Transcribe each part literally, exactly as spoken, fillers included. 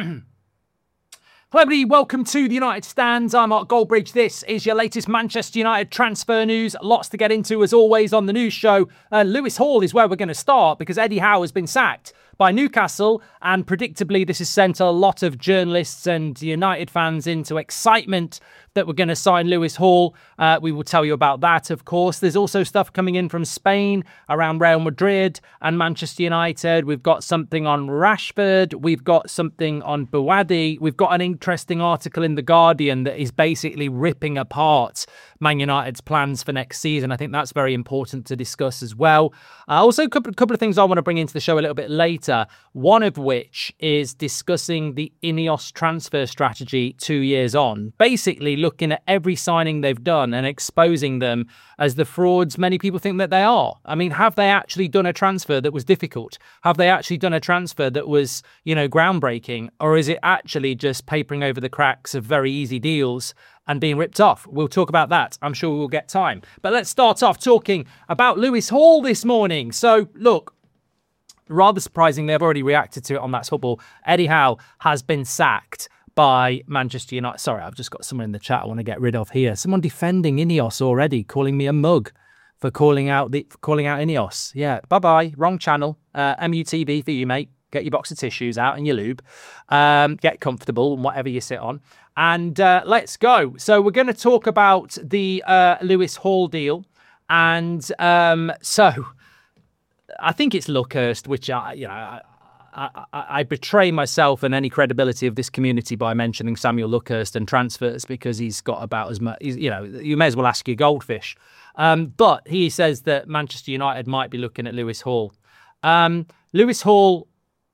Hello everybody, welcome to the United Stands. I'm Mark Goldbridge. This is your latest Manchester United transfer news. Lots to get into as always on the news show. Uh, Lewis Hall is where we're going to start because Eddie Howe has been sacked by Newcastle, and predictably this has sent a lot of journalists and United fans into excitement that we're going to sign Lewis Hall. Uh, we will tell you about that, of course. There's also stuff coming in from Spain around Real Madrid and Manchester United. We've got something on Rashford. We've got something on Buwadi. We've got an interesting article in The Guardian that is basically ripping apart Man United's plans for next season. I think that's very important to discuss as well. Uh, also, a couple, couple of things I want to bring into the show a little bit later, one of which is discussing the Ineos transfer strategy two years on. Basically, looking at every signing they've done and exposing them as the frauds many people think that they are. I mean, have they actually done a transfer that was difficult? Have they actually done a transfer that was, you know, groundbreaking? Or is it actually just papering over the cracks of very easy deals and being ripped off? We'll talk about that. I'm sure we'll get time. But let's start off talking about Lewis Hall this morning. So, look, rather surprising, they've already reacted to it on That's Football. Eddie Howe has been sacked by Manchester United. Sorry, I've just got someone in the chat I want to get rid of here. Someone defending Ineos already, calling me a mug for calling out the for calling out Ineos. Yeah, bye-bye. Wrong channel. Uh, M U T V for you, mate. Get your box of tissues out and your lube. Um, get comfortable and whatever you sit on. And uh, let's go. So we're going to talk about the uh, Lewis Hall deal. And um, so I think it's Luckhurst, which, I, you know, I, I, I betray myself and any credibility of this community by mentioning Samuel Luckhurst and transfers because he's got about as much, you know, you may as well ask your goldfish. Um, but he says that Manchester United might be looking at Lewis Hall. Um, Lewis Hall,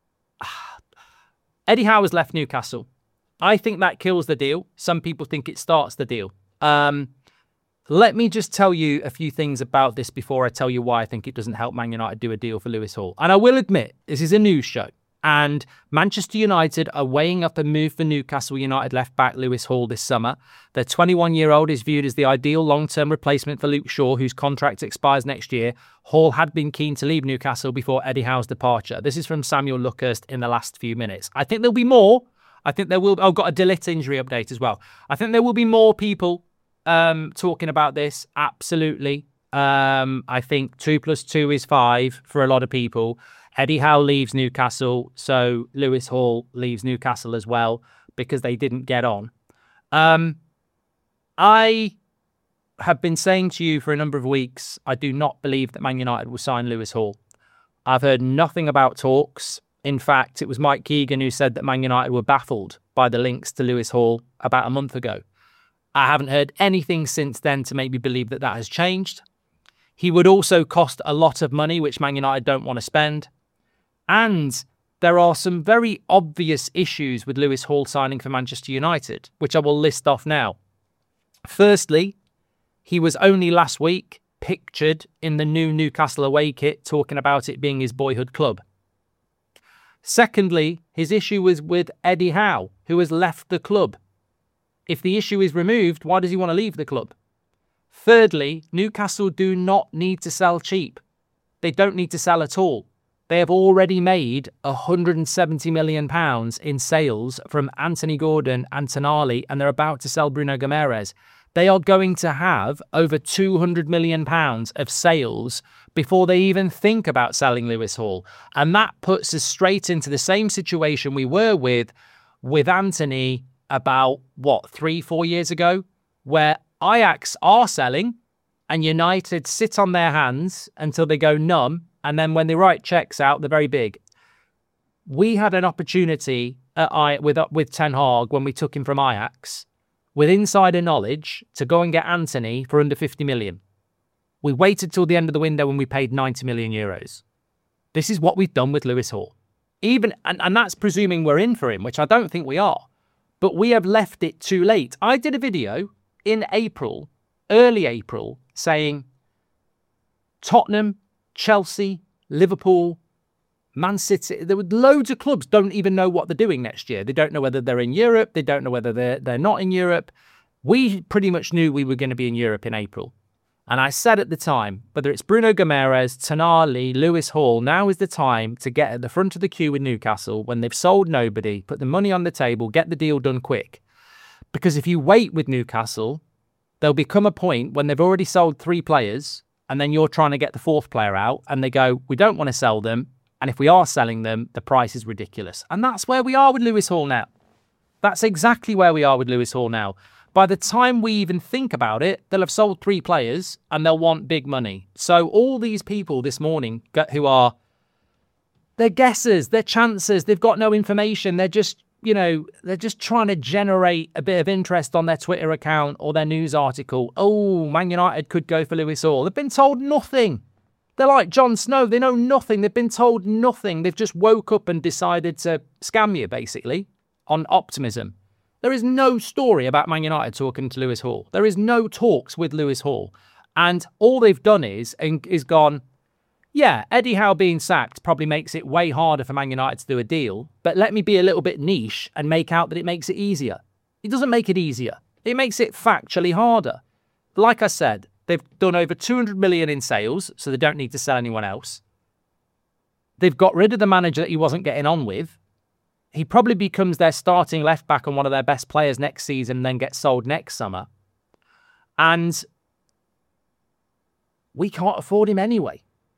Eddie Howe has left Newcastle. I think that kills the deal. Some people think it starts the deal. Um, let me just tell you a few things about this before I tell you why I think it doesn't help Man United do a deal for Lewis Hall. And I will admit, this is a news show. And Manchester United are weighing up a move for Newcastle United left-back Lewis Hall this summer. The twenty-one-year-old is viewed as the ideal long-term replacement for Luke Shaw, whose contract expires next year. Hall had been keen to leave Newcastle before Eddie Howe's departure. This is from Samuel Luckhurst in the last few minutes. I think there'll be more. I think there will... I've got a Delit injury update as well. I think there will be more people um, talking about this. Absolutely. Um, I think two plus two is five for a lot of people. Eddie Howe leaves Newcastle, so Lewis Hall leaves Newcastle as well because they didn't get on. Um, I have been saying to you for a number of weeks, I do not believe that Man United will sign Lewis Hall. I've heard nothing about talks. In fact, it was Mike Keegan who said that Man United were baffled by the links to Lewis Hall about a month ago. I haven't heard anything since then to make me believe that that has changed. He would also cost a lot of money, which Man United don't want to spend. And there are some very obvious issues with Lewis Hall signing for Manchester United, which I will list off now. Firstly, he was only last week pictured in the new Newcastle away kit, talking about it being his boyhood club. Secondly, his issue was with Eddie Howe, who has left the club. If the issue is removed, why does he want to leave the club? Thirdly, Newcastle do not need to sell cheap. They don't need to sell at all. They have already made one hundred seventy million pounds in sales from Anthony Gordon and Tonali, and they're about to sell Bruno Guimaraes. They are going to have over two hundred million pounds of sales before they even think about selling Lewis Hall. And that puts us straight into the same situation we were with, with Anthony about, what, three, four years ago, where Ajax are selling and United sit on their hands until they go numb. And then when they write checks out, they're very big. We had an opportunity at I, with, with Ten Hag when we took him from Ajax with insider knowledge to go and get Anthony for under fifty million. We waited till the end of the window when we paid ninety million euros. This is what we've done with Lewis Hall. Even and, and that's presuming we're in for him, which I don't think we are. But we have left it too late. I did a video in April, early April, saying Tottenham, Chelsea, Liverpool, Man City, there were loads of clubs don't even know what they're doing next year. They don't know whether they're in Europe. They don't know whether they're, they're not in Europe. We pretty much knew we were going to be in Europe in April. And I said at the time, whether it's Bruno Guimaraes, Tonali, Lewis Hall, now is the time to get at the front of the queue with Newcastle when they've sold nobody, put the money on the table, get the deal done quick. Because if you wait with Newcastle, there'll become a point when they've already sold three players and then you're trying to get the fourth player out and they go, we don't want to sell them. And if we are selling them, the price is ridiculous. And that's where we are with Lewis Hall now. That's exactly where we are with Lewis Hall now. By the time we even think about it, they'll have sold three players and they'll want big money. So all these people this morning who are, they're guesses, they're chances, they've got no information. They're just, you know, they're just trying to generate a bit of interest on their Twitter account or their news article. Oh, Man United could go for Lewis Hall. They've been told nothing. They're like Jon Snow. They know nothing. They've been told nothing. They've just woke up and decided to scam you, basically, on optimism. There is no story about Man United talking to Lewis Hall. There is no talks with Lewis Hall. And all they've done is, is gone, yeah, Eddie Howe being sacked probably makes it way harder for Man United to do a deal, but let me be a little bit niche and make out that it makes it easier. It doesn't make it easier. It makes it factually harder. Like I said, they've done over two hundred million in sales, so they don't need to sell anyone else. They've got rid of the manager that he wasn't getting on with. He probably becomes their starting left back and one of their best players next season and then gets sold next summer. And we can't afford him anyway.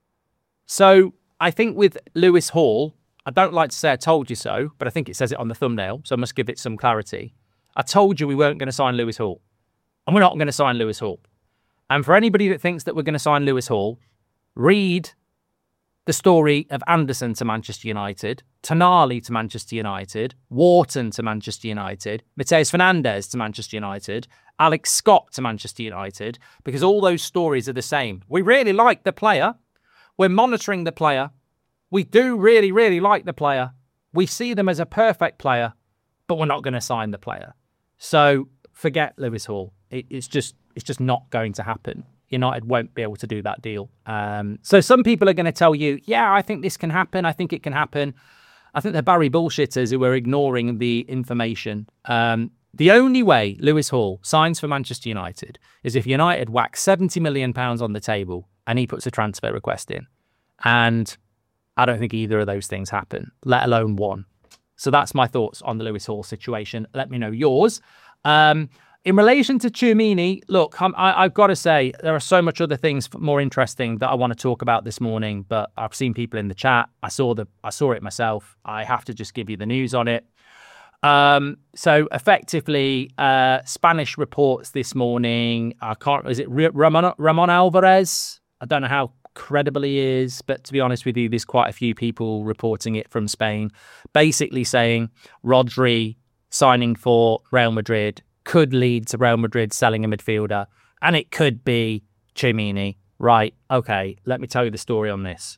So I think with Lewis Hall, I don't like to say I told you so, but I think it says it on the thumbnail, so I must give it some clarity. I told you we weren't going to sign Lewis Hall. And we're not going to sign Lewis Hall. And for anybody that thinks that we're going to sign Lewis Hall, read the story of Anderson to Manchester United, Tonali to Manchester United, Wharton to Manchester United, Mateus Fernandes to Manchester United, Alex Scott to Manchester United, because all those stories are the same. We really like the player. We're monitoring the player. We do really, really like the player. We see them as a perfect player, but we're not going to sign the player. So forget Lewis Hall. It, it's just it's just not going to happen. United won't be able to do that deal. Um, so some people are going to tell you, yeah, I think this can happen. I think it can happen. I think they're Barry bullshitters who are ignoring the information. Um, the only way Lewis Hall signs for Manchester United is if United whack seventy million pounds on the table and he puts a transfer request in. And I don't think either of those things happen, let alone one. So that's my thoughts on the Lewis Hall situation. Let me know yours. Um, In relation to Tchouaméni, look, I'm, I, I've got to say, there are so much other things more interesting that I want to talk about this morning, but I've seen people in the chat. I saw the, I saw it myself. I have to just give you the news on it. Um, so effectively, uh, Spanish reports this morning, I can't, is it Ramon, Ramon Alvarez? I don't know how credible he is, but to be honest with you, there's quite a few people reporting it from Spain, basically saying Rodri signing for Real Madrid could lead to Real Madrid selling a midfielder, and it could be Tchouaméni. Right, okay, let me tell you the story on this.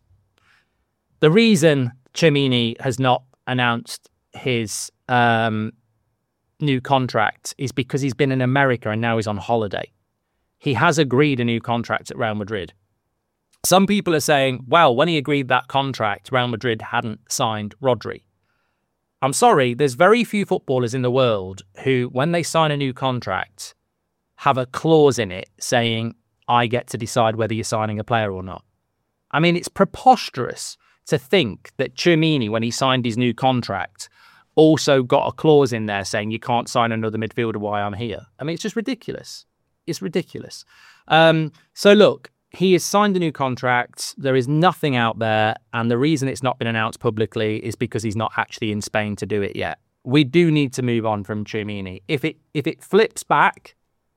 The reason Tchouaméni has not announced his um, new contract is because he's been in America and now he's on holiday. He has agreed a new contract at Real Madrid. Some people are saying, well, when he agreed that contract, Real Madrid hadn't signed Rodri. I'm sorry, there's very few footballers in the world who, when they sign a new contract, have a clause in it saying, I get to decide whether you're signing a player or not. I mean, it's preposterous to think that Tchouaméni, when he signed his new contract, also got a clause in there saying you can't sign another midfielder while I'm here. I mean, it's just ridiculous. It's ridiculous. Um, so look, he has signed a new contract. There is nothing out there. And the reason it's not been announced publicly is because he's not actually in Spain to do it yet. We do need to move on from Tchouaméni. If it if it flips back,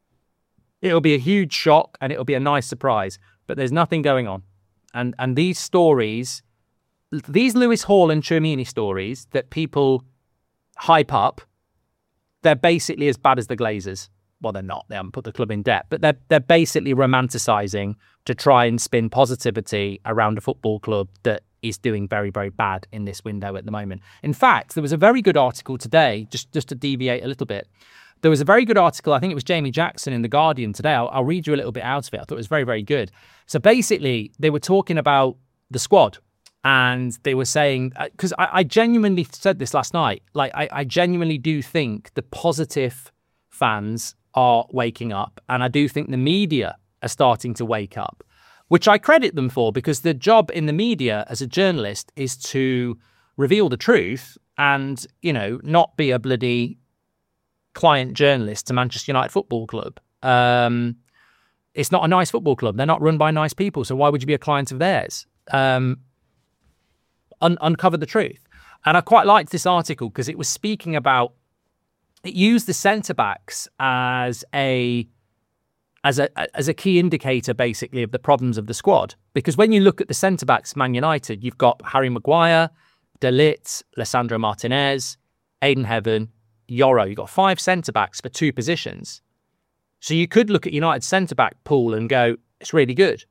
it'll be a huge shock and it'll be a nice surprise. But there's nothing going on. And and these stories, these Lewis Hall and Tchouaméni stories that people hype up, they're basically as bad as the Glazers. Well, they're not. They haven't put the club in debt. But they're, they're basically romanticising to try and spin positivity around a football club that is doing very, very bad in this window at the moment. In fact, there was a very good article today, just, just to deviate a little bit. There was a very good article, I think it was Jamie Jackson in The Guardian today. I'll, I'll read you a little bit out of it. I thought it was very, very good. So basically, they were talking about the squad. And they were saying, because I, I genuinely said this last night, like I, I genuinely do think the positive fans are waking up. And I do think the media are starting to wake up, which I credit them for, because the job in the media as a journalist is to reveal the truth and, you know, not be a bloody client journalist to Manchester United Football Club. Um, it's not a nice football club. They're not run by nice people. So why would you be a client of theirs? Um, un- uncover the truth. And I quite liked this article because it was speaking about, it used the centre-backs as a as a as a key indicator, basically, of the problems of the squad. Because when you look at the centre-backs, Man United, you've got Harry Maguire, De Ligt, Lisandro Martinez, Aiden Heaven, Yoro. You've got five centre-backs for two positions. So you could look at United's centre-back pool and go, it's really good.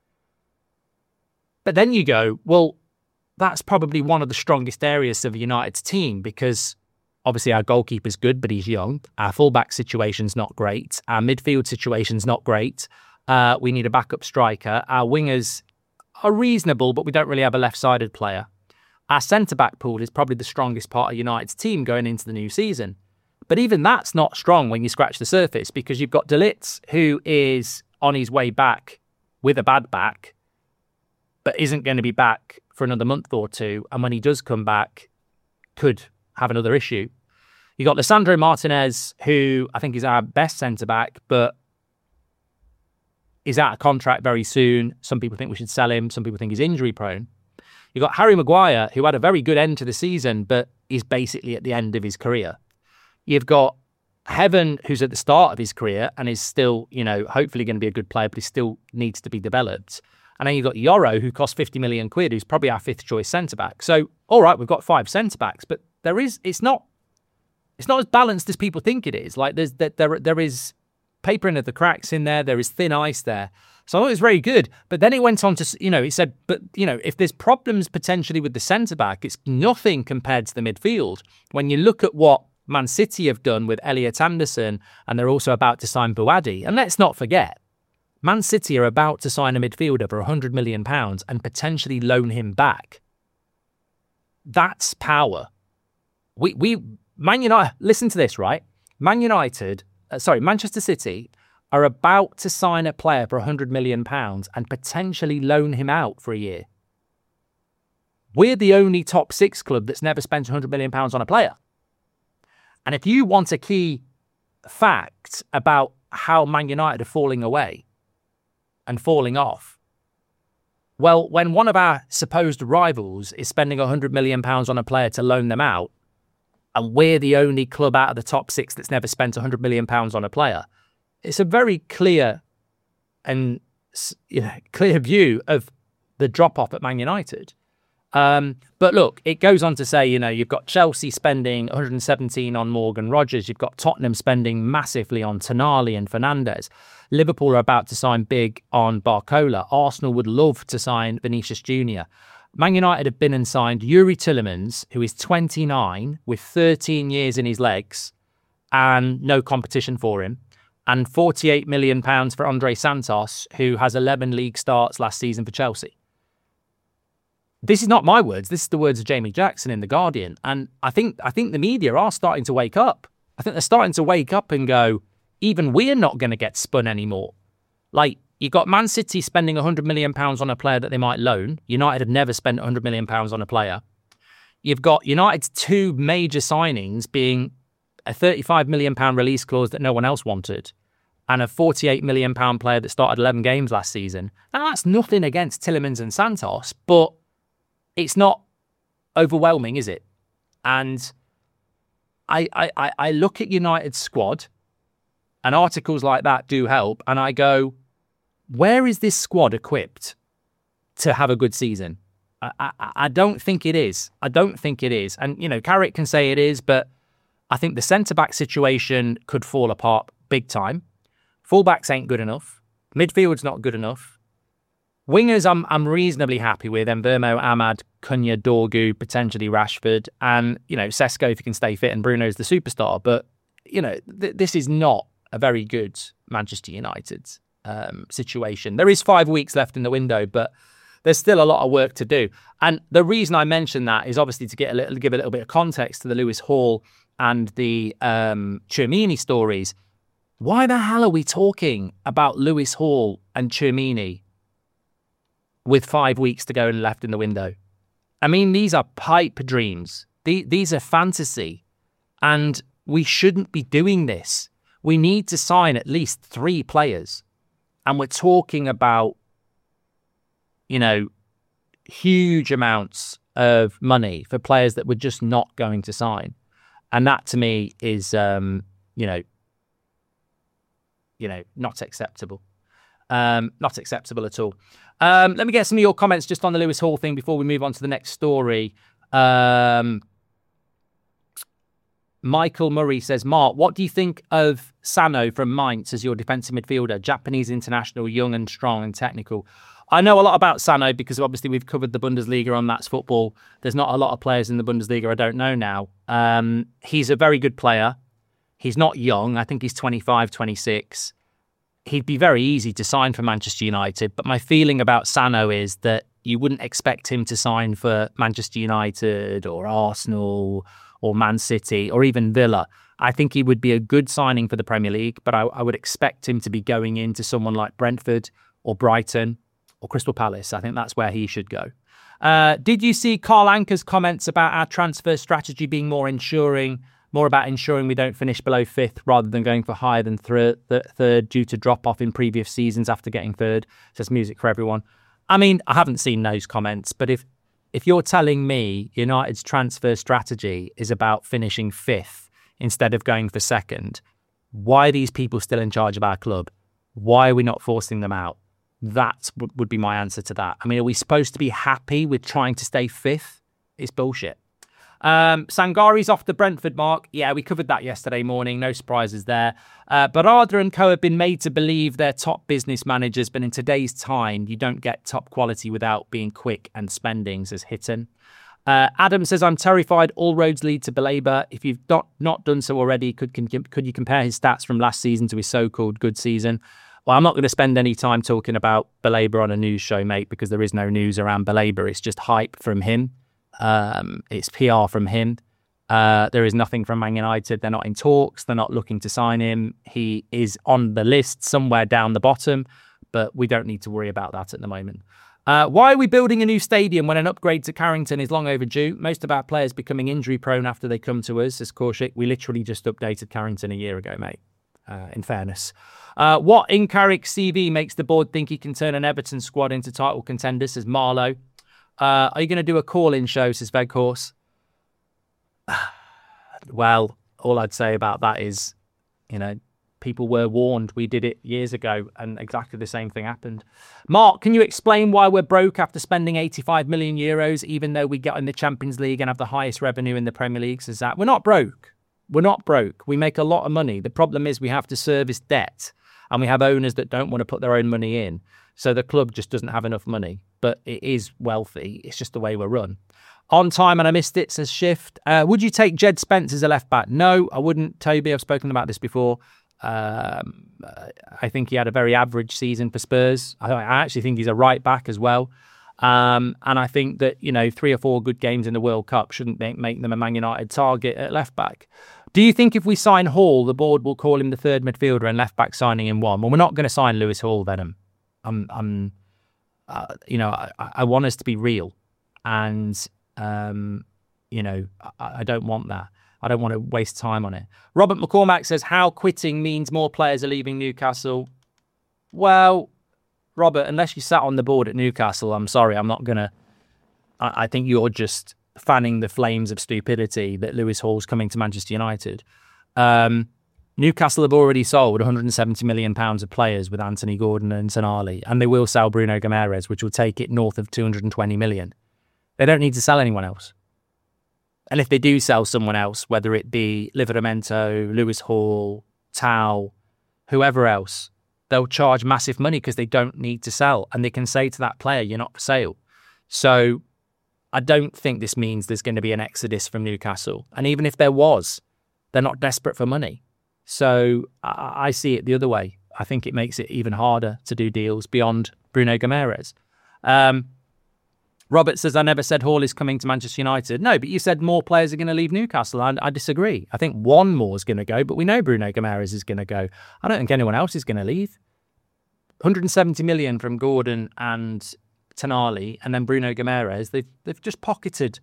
But then you go, well, that's probably one of the strongest areas of United's team, because obviously our goalkeeper's good, but he's young. Our fullback situation's not great. Our midfield situation's not great. Uh, we need a backup striker. Our wingers are reasonable, but we don't really have a left-sided player. Our centre-back pool is probably the strongest part of United's team going into the new season. But even that's not strong when you scratch the surface, because you've got De Ligt, who is on his way back with a bad back, but isn't going to be back for another month or two. And when he does come back, could have another issue. You got Lisandro Martinez, who I think is our best centre-back, but is out of contract very soon. Some people think we should sell him. Some people think he's injury-prone. You got Harry Maguire, who had a very good end to the season, but is basically at the end of his career. You've got Heaven, who's at the start of his career and is still, you know, hopefully going to be a good player, but he still needs to be developed. And then you've got Yoro, who costs fifty million quid, who's probably our fifth choice centre-back. So, all right, we've got five centre-backs, but there is, it's not, it's not as balanced as people think it is. Like there's, there, there, there is papering of the cracks in there. There is thin ice there. So I thought it was very good. But then it went on to, you know, he said, but, you know, if there's problems potentially with the centre-back, it's nothing compared to the midfield. When you look at what Man City have done with Elliot Anderson, and they're also about to sign Buadi. And let's not forget, Man City are about to sign a midfielder for one hundred million pounds and potentially loan him back. That's power. We, we, Man United, listen to this, right? Man United, uh, sorry, Manchester City are about to sign a player for one hundred million pounds and potentially loan him out for a year. We're the only top six club that's never spent one hundred million pounds on a player. And if you want a key fact about how Man United are falling away and falling off, well, when one of our supposed rivals is spending one hundred million pounds on a player to loan them out, and we're the only club out of the top six that's never spent one hundred million pounds on a player, it's a very clear and, you know, clear view of the drop-off at Man United. Um, but look, it goes on to say, you know, you've got Chelsea spending one hundred seventeen on Morgan Rogers. You've got Tottenham spending massively on Tonali and Fernandes. Liverpool are about to sign big on Barcola. Arsenal would love to sign Vinicius Junior Man United have been and signed Yuri Tillemans, who is twenty-nine with thirteen years in his legs and no competition for him, and forty-eight million pounds for Andre Santos, who has eleven league starts last season for Chelsea. This is not my words. This is the words of Jamie Jackson in The Guardian. And I think I think the media are starting to wake up. I think they're starting to wake up and go, even we're not going to get spun anymore. Like, you've got Man City spending one hundred million pounds on a player that they might loan. United have never spent one hundred million pounds on a player. You've got United's two major signings being a thirty-five million pounds release clause that no one else wanted, and a forty-eight million pounds player that started eleven games last season. Now, that's nothing against Tillemans and Santos, but it's not overwhelming, is it? And I, I, I look at United's squad, and articles like that do help, and I go, where is this squad equipped to have a good season? I, I, I don't think it is. I don't think it is. And, you know, Carrick can say it is, but I think the centre-back situation could fall apart big time. Fullbacks ain't good enough. Midfield's not good enough. Wingers, I'm I'm reasonably happy with. Mbeumo, Ahmad, Cunha, Dorgu, potentially Rashford, and, you know, Sesko if he can stay fit, and Bruno's the superstar. But, you know, th- this is not a very good Manchester United um, situation. There is five weeks left in the window, but there's still a lot of work to do. And the reason I mention that is obviously to get a little, give a little bit of context to the Lewis Hall and the um, Tchouaméni stories. Why the hell are we talking about Lewis Hall and Tchouaméni with five weeks to go and left in the window? I mean, these are pipe dreams. These are fantasy. And we shouldn't be doing this. We need to sign at least three players. And we're talking about, you know, huge amounts of money for players that we're just not going to sign. And that to me is, um, you know, you know, not acceptable. Um, not acceptable at all. Um, let me get some of your comments just on the Lewis Hall thing before we move on to the next story. Um, Michael Murray says, Mark, what do you think of Sano from Mainz as your defensive midfielder? Japanese international, young and strong and technical. I know a lot about Sano because obviously we've covered the Bundesliga on That's Football. There's not a lot of players in the Bundesliga I don't know now. Um, he's a very good player. He's not young. I think he's twenty-five, twenty-six. He'd be very easy to sign for Manchester United. But my feeling about Sano is that you wouldn't expect him to sign for Manchester United or Arsenal or Man City or even Villa. I think he would be a good signing for the Premier League, but I, I would expect him to be going into someone like Brentford or Brighton or Crystal Palace. I think that's where he should go. Uh, did you see Carl Anker's comments about our transfer strategy being more ensuring, more about ensuring we don't finish below fifth rather than going for higher than third, third due to drop off in previous seasons after getting third? Says Music for Everyone. I mean, I haven't seen those comments, but if if you're telling me United's transfer strategy is about finishing fifth instead of going for second, why are these people still in charge of our club? Why are we not forcing them out? That w- would be my answer to that. I mean, are we supposed to be happy with trying to stay fifth? It's bullshit. Um, Sangari's off the Brentford mark. Yeah, we covered that yesterday morning. No surprises there. Uh, Barada and co have been made to believe they're top business managers, but in today's time, you don't get top quality without being quick and spending, says Hitton. Uh, Adam says, I'm terrified all roads lead to Baleba. If you've not, not done so already, could, can, could you compare his stats from last season to his so-called good season? Well, I'm not going to spend any time talking about Baleba on a news show, mate, because there is no news around Baleba. It's just hype from him. Um, it's P R from him. Uh, there is nothing from Man United. They're not in talks. They're not looking to sign him. He is on the list somewhere down the bottom, but we don't need to worry about that at the moment. Uh, why are we building a new stadium when an upgrade to Carrington is long overdue? Most of our players becoming injury prone after they come to us, says Korshik. We literally just updated Carrington a year ago, mate, uh, in fairness. Uh, what in Carrick's C V makes the board think he can turn an Everton squad into title contenders, says Marlowe. Uh, are you going to do a call-in show, says Veghorse? Well, all I'd say about that is, you know, people were warned. We did it years ago and exactly the same thing happened. Mark, can you explain why we're broke after spending eighty-five million euros, even though we got in the Champions League and have the highest revenue in the Premier League? Says that. We're not broke. We're not broke. We make a lot of money. The problem is we have to service debt and we have owners that don't want to put their own money in. So the club just doesn't have enough money, but it is wealthy. It's just the way we're run. On time and I missed it, says Shift. Uh, would you take Jed Spence as a left back? No, I wouldn't. Toby, I've spoken about this before. Um, I think he had a very average season for Spurs. I, I actually think he's a right back as well. Um, and I think that, you know, three or four good games in the World Cup shouldn't make, make them a Man United target at left back. Do you think if we sign Hall, the board will call him the third midfielder and left back signing in one? Well, we're not going to sign Lewis Hall, Venom. I'm, I'm, uh, you know, I, I want us to be real, and um, you know, I, I don't want that. I don't want to waste time on it. Robert McCormack says, "How quitting means more players are leaving Newcastle." Well, Robert, unless you sat on the board at Newcastle, I'm sorry, I'm not gonna. I, I think you're just fanning the flames of stupidity that Lewis Hall's coming to Manchester United. Um, Newcastle have already sold one hundred seventy million pounds of players with Anthony Gordon and Tonali, and they will sell Bruno Guimaraes, which will take it north of two hundred twenty million. They don't need to sell anyone else. And if they do sell someone else, whether it be Livramento, Lewis Hall, Tau, whoever else, they'll charge massive money because they don't need to sell. And they can say to that player, you're not for sale. So I don't think this means there's going to be an exodus from Newcastle. And even if there was, they're not desperate for money. So I, I see it the other way. I think it makes it even harder to do deals beyond Bruno Guimaraes. Um, Robert says, I never said Hall is coming to Manchester United. No, but you said more players are going to leave Newcastle. I, I disagree. I think one more is going to go, but we know Bruno Guimaraes is going to go. I don't think anyone else is going to leave. one hundred seventy million from Gordon and Tonali, and then Bruno Guimaraes. They've, they've just pocketed.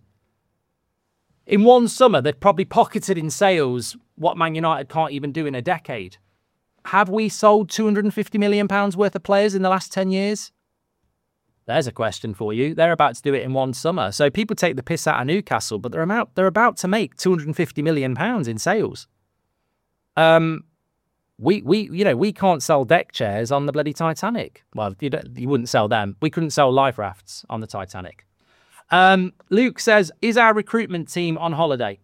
In one summer, they've probably pocketed in sales what Man United can't even do in a decade. Have we sold two hundred fifty million pounds worth of players in the last ten years? There's a question for you. They're about to do it in one summer. So people take the piss out of Newcastle, but they're about, they're about to make two hundred fifty million pounds in sales. Um, we, we, you know, we can't sell deck chairs on the bloody Titanic. Well, you, don't, you wouldn't sell them. We couldn't sell life rafts on the Titanic. Um, Luke says, is our recruitment team on holiday?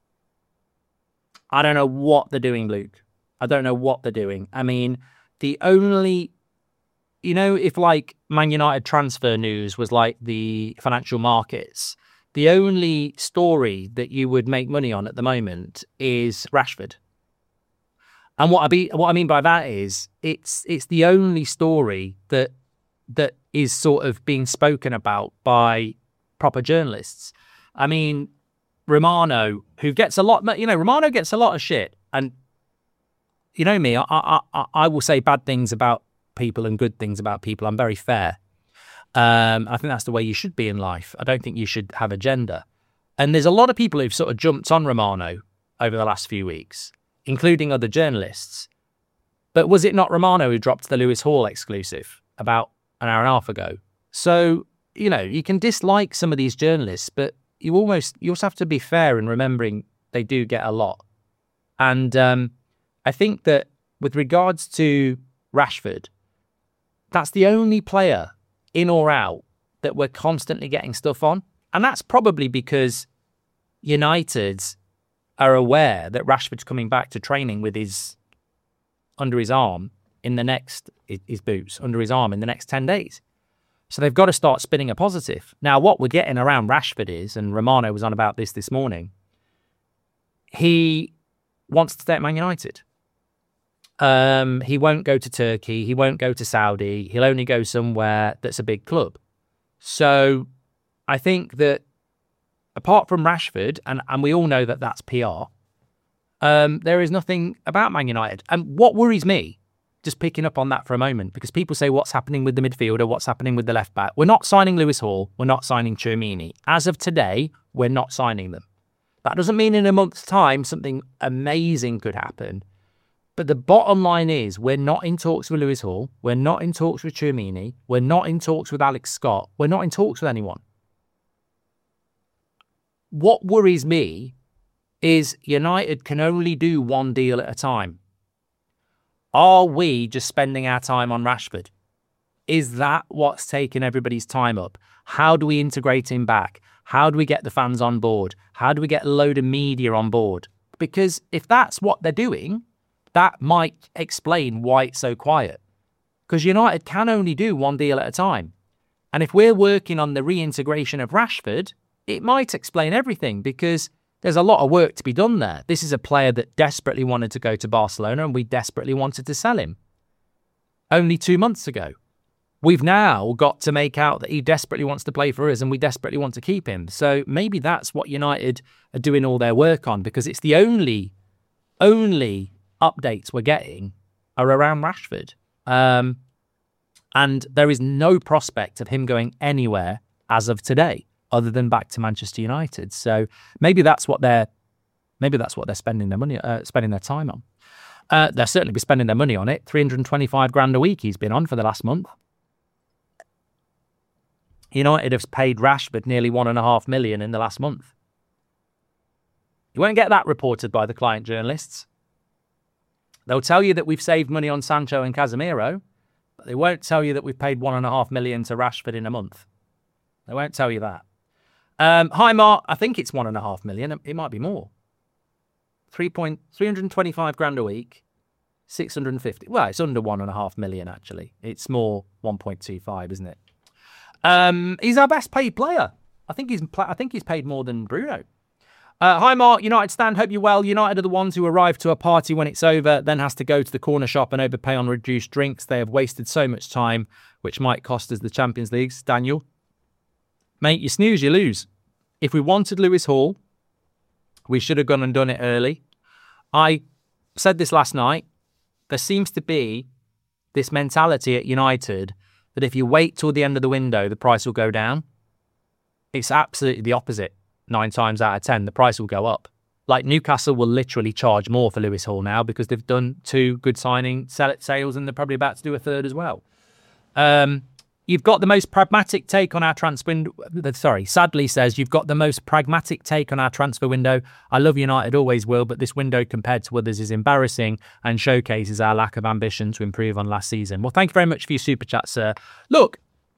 I don't know what they're doing, Luke. I don't know what they're doing. I mean, the only... You know, if like Man United transfer news was like the financial markets, the only story that you would make money on at the moment is Rashford. And what I be what I mean by that is it's it's the only story that that is sort of being spoken about by proper journalists. I mean, Romano, who gets a lot, you know, Romano gets a lot of shit, and you know me, I I I, I will say bad things about people and good things about people. I'm very fair. Um, I think that's the way you should be in life. I don't think you should have a gender. And there's a lot of people who've sort of jumped on Romano over the last few weeks, including other journalists. But was it not Romano who dropped the Lewis Hall exclusive about an hour and a half ago? So, you know, you can dislike some of these journalists, but you almost, you also have to be fair in remembering they do get a lot. And um, I think that with regards to Rashford, that's the only player in or out that we're constantly getting stuff on. And that's probably because United are aware that Rashford's coming back to training with his, under his arm in the next, his boots, under his arm in the next ten days. So they've got to start spinning a positive. Now, what we're getting around Rashford is, and Romano was on about this this morning, he wants to stay at Man United. Um, he won't go to Turkey. He won't go to Saudi. He'll only go somewhere that's a big club. So I think that apart from Rashford, and, and we all know that that's P R, um, there is nothing about Man United. And what worries me, just picking up on that for a moment, because people say what's happening with the midfielder, what's happening with the left back. We're not signing Lewis Hall. We're not signing Tchouaméni. As of today, we're not signing them. That doesn't mean in a month's time something amazing could happen. But the bottom line is we're not in talks with Lewis Hall. We're not in talks with Tchouaméni. We're not in talks with Alex Scott. We're not in talks with anyone. What worries me is United can only do one deal at a time. Are we just spending our time on Rashford? Is that what's taking everybody's time up? How do we integrate him back? How do we get the fans on board? How do we get a load of media on board? Because if that's what they're doing, that might explain why it's so quiet. Because United can only do one deal at a time. And if we're working on the reintegration of Rashford, it might explain everything, because there's a lot of work to be done there. This is a player that desperately wanted to go to Barcelona, and we desperately wanted to sell him only two months ago. We've now got to make out that he desperately wants to play for us and we desperately want to keep him. So maybe that's what United are doing all their work on, because it's the only, only updates we're getting are around Rashford. Um, and there is no prospect of him going anywhere as of today, other than back to Manchester United. So maybe that's what they're, maybe that's what they're spending their money, uh, spending their time on. Uh, they'll certainly be spending their money on it. three hundred twenty-five grand a week he's been on for the last month. United have paid Rashford nearly one and a half million in the last month. You won't get that reported by the client journalists. They'll tell you that we've saved money on Sancho and Casemiro, but they won't tell you that we've paid one and a half million to Rashford in a month. They won't tell you that. Um, hi, Mark. I think it's one and a half million. It might be more. Three point three hundred twenty-five grand a week. Six hundred fifty. Well, it's under one and a half million actually. It's more one point two five, isn't it? Um, he's our best paid player. I think he's. I think he's paid more than Bruno. Uh, hi, Mark. United stand. Hope you're well. United are the ones who arrive to a party when it's over, then has to go to the corner shop and overpay on reduced drinks. They have wasted so much time, which might cost us the Champions League. Daniel. Mate, you snooze, you lose. If we wanted Lewis Hall, we should have gone and done it early. I said this last night. There seems to be this mentality at United that if you wait till the end of the window, the price will go down. It's absolutely the opposite. Nine times out of ten, the price will go up. Like Newcastle will literally charge more for Lewis Hall now because they've done two good signing sales and they're probably about to do a third as well. Um, you've got the most pragmatic take on our transfer window. Sorry, Sadly says, you've got the most pragmatic take on our transfer window. I love United, always will, but this window compared to others is embarrassing and showcases our lack of ambition to improve on last season. Well, thank you very much for your super chat, sir. Look,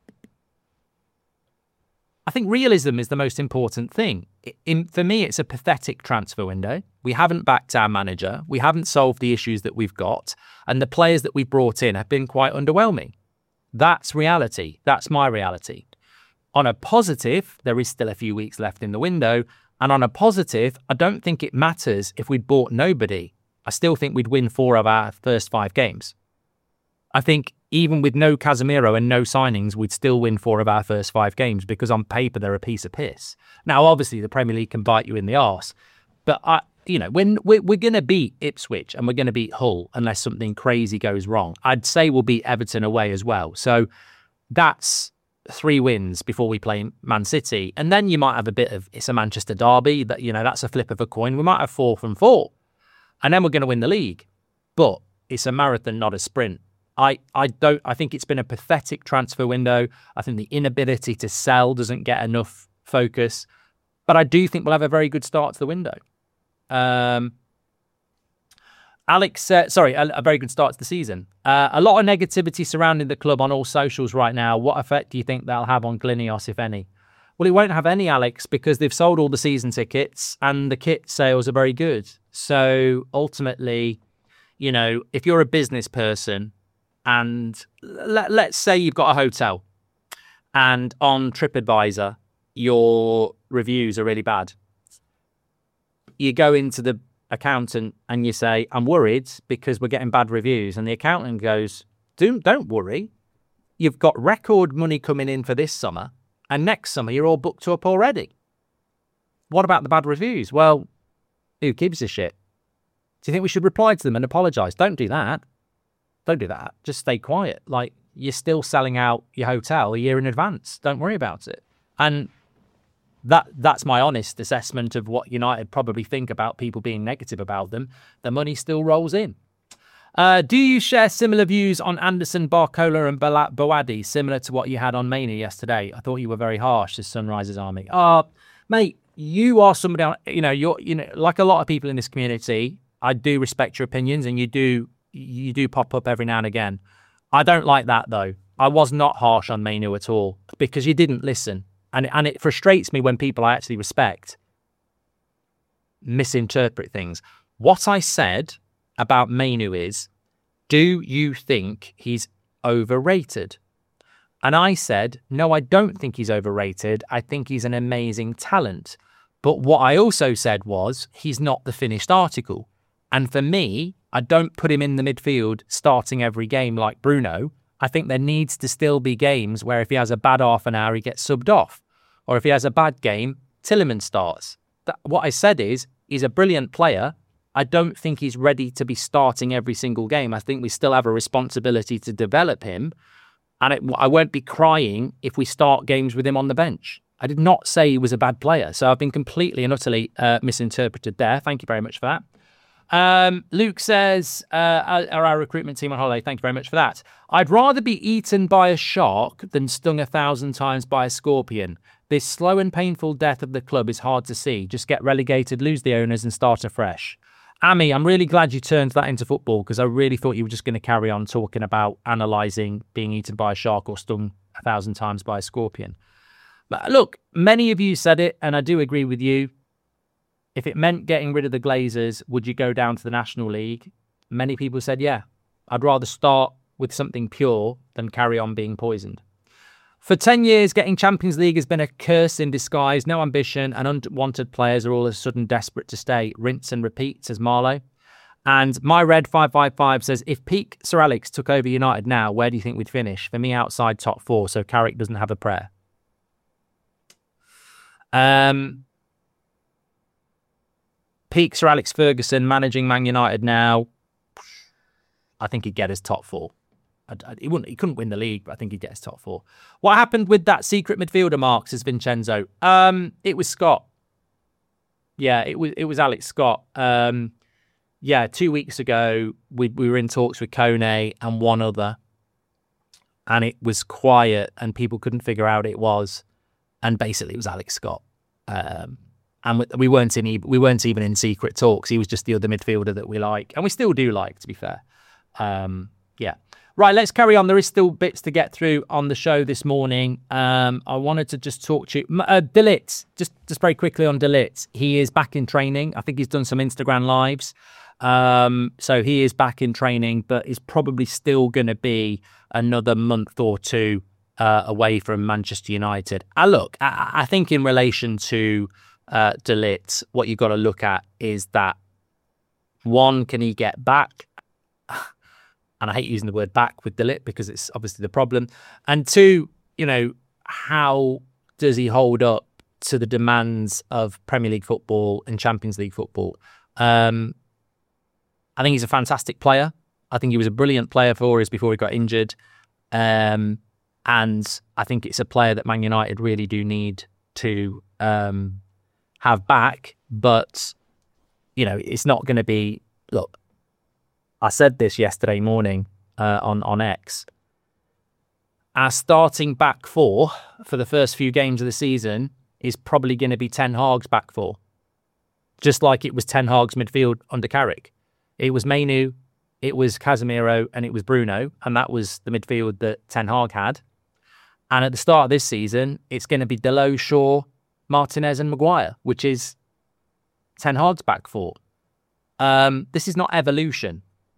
I think realism is the most important thing. In, for me, it's a pathetic transfer window. We haven't backed our manager. We haven't solved the issues that we've got. And the players that we've brought in have been quite underwhelming. That's reality. That's my reality. On a positive, there is still a few weeks left in the window. And on a positive, I don't think it matters if we'd bought nobody. I still think we'd win four of our first five games. I think even with no Casemiro and no signings, we'd still win four of our first five games because on paper, they're a piece of piss. Now, obviously, the Premier League can bite you in the arse. But, I, you know, when we're, we're going to beat Ipswich and we're going to beat Hull unless something crazy goes wrong. I'd say we'll beat Everton away as well. So that's three wins before we play Man City. And then you might have a bit of, it's a Manchester derby. That, you know, that's a flip of a coin. We might have four from four. And then we're going to win the league. But it's a marathon, not a sprint. I, I don't I think it's been a pathetic transfer window. I think the inability to sell doesn't get enough focus. But I do think we'll have a very good start to the window. Um, Alex, uh, sorry, a, a very good start to the season. Uh, a lot of negativity surrounding the club on all socials right now. What effect do you think that'll have on Glinios, if any? Well, it won't have any, Alex, because they've sold all the season tickets and the kit sales are very good. So ultimately, you know, if you're a business person, and let, let's say you've got a hotel and on TripAdvisor, your reviews are really bad. You go into the accountant and you say, I'm worried because we're getting bad reviews. And the accountant goes, don't, don't worry. You've got record money coming in for this summer. And next summer, you're all booked up already. What about the bad reviews? Well, who gives a shit? Do you think we should reply to them and apologise? Don't do that. Don't do that. Just stay quiet. Like, you're still selling out your hotel a year in advance. Don't worry about it. And that that's my honest assessment of what United probably think about people being negative about them. The money still rolls in. Uh, do you share similar views on Anderson, Barcola and Balat Boadi, similar to what you had on Mainoo yesterday? I thought you were very harsh, as Sunrisers Army. Ah, uh, mate, you are somebody, you know, you're, you know, like a lot of people in this community, I do respect your opinions and you do You do pop up every now and again. I don't like that, though. I was not harsh on Mainoo at all because you didn't listen. And, and it frustrates me when people I actually respect misinterpret things. What I said about Mainoo is, do you think he's overrated? And I said, no, I don't think he's overrated. I think he's an amazing talent. But what I also said was, he's not the finished article. And for me, I don't put him in the midfield starting every game like Bruno. I think there needs to still be games where if he has a bad half an hour, he gets subbed off. Or if he has a bad game, Tielemans starts. That, what I said is, he's a brilliant player. I don't think he's ready to be starting every single game. I think we still have a responsibility to develop him. And it, I won't be crying if we start games with him on the bench. I did not say he was a bad player. So I've been completely and utterly uh, misinterpreted there. Thank you very much for that. Um, Luke says, uh, are our recruitment team on holiday? Thank you very much for that. I'd rather be eaten by a shark than stung a thousand times by a scorpion. This slow and painful death of the club is hard to see. Just get relegated, lose the owners and start afresh. Ami, I'm really glad you turned that into football because I really thought you were just going to carry on talking about analysing being eaten by a shark or stung a thousand times by a scorpion. But look, many of you said it and I do agree with you. If it meant getting rid of the Glazers, would you go down to the National League? Many people said, yeah, I'd rather start with something pure than carry on being poisoned. For ten years, getting Champions League has been a curse in disguise. No ambition and unwanted players are all of a sudden desperate to stay. Rinse and repeat, says Marlow. And My Red five five five says, if peak Sir Alex took over United now, where do you think we'd finish? For me, outside top four, so Carrick doesn't have a prayer. Um, peak Sir Alex Ferguson managing Man United now. I think he'd get us top four. I, I, he wouldn't. He couldn't win the league, but I think he'd get us top four. What happened with that secret midfielder, Marks, is Vincenzo? Um, it was Scott. Yeah, it was it was Alex Scott. Um, yeah, two weeks ago we we were in talks with Kone and one other, and it was quiet, and people couldn't figure out who it was, and basically it was Alex Scott. Um, and we, we weren't in we weren't even in secret talks. He was just the other midfielder that we like, and we still do like, to be fair. Um, yeah. Right, let's carry on. There is still bits to get through on the show this morning. Um, I wanted to just talk to you. Uh, De Ligt, just, just very quickly on De Ligt. He is back in training. I think he's done some Instagram lives. Um, so he is back in training, but is probably still going to be another month or two uh, away from Manchester United. Uh, look, I, I think in relation to uh, De Ligt, what you've got to look at is that, one, can he get back? And I hate using the word back with De Ligt because it's obviously the problem. And two, you know, how does he hold up to the demands of Premier League football and Champions League football? Um, I think he's a fantastic player. I think he was a brilliant player for us before he got injured. Um, and I think it's a player that Man United really do need to um, have back. But, you know, it's not going to be, look, I said this yesterday morning uh, on, on X. Our starting back four for the first few games of the season is probably going to be Ten Hag's back four. Just like it was Ten Hag's midfield under Carrick. It was Mainu, it was Casemiro, and it was Bruno. And that was the midfield that Ten Hag had. And at the start of this season, it's going to be Dalot, Shaw, Martinez and Maguire, which is Ten Hag's back four. Um, this is not evolution.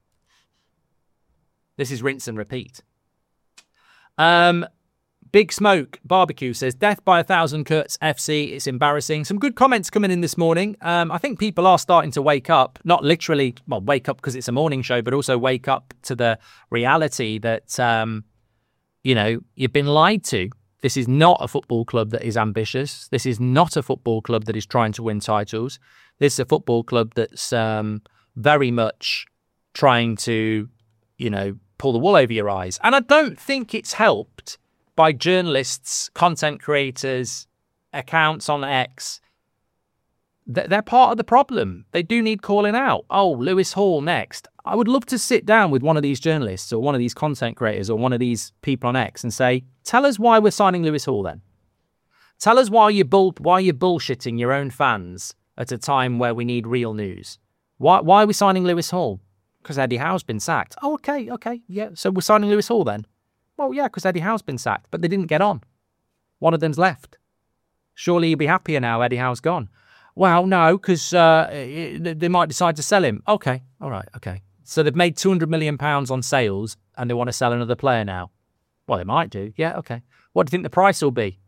This is rinse and repeat. Um, Big Smoke Barbecue says, death by a thousand Kurtz F C. It's embarrassing. Some good comments coming in this morning. Um, I think people are starting to wake up, not literally, well, wake up because it's a morning show, but also wake up to the reality that, um, you know, you've been lied to. This is not a football club that is ambitious. This is not a football club that is trying to win titles. This is a football club that's um, very much trying to, you know, pull the wool over your eyes. And I don't think it's helped by journalists, content creators, accounts on X. They're part of the problem. They do need calling out. Oh, Lewis Hall next. I would love to sit down with one of these journalists or one of these content creators or one of these people on X and say, tell us why we're signing Lewis Hall then. Tell us why you're, bull- why you're bullshitting your own fans at a time where we need real news. Why, why are we signing Lewis Hall? Because Eddie Howe's been sacked. Oh, okay, okay, yeah. So we're signing Lewis Hall then? Well, yeah, because Eddie Howe's been sacked, but they didn't get on. One of them's left. Surely you'll be happier now Eddie Howe's gone. Well, no, because uh, they might decide to sell him. Okay, all right, okay. So they've made two hundred million pounds on sales and they want to sell another player now. Well, they might do. Yeah, okay. What do you think the price will be?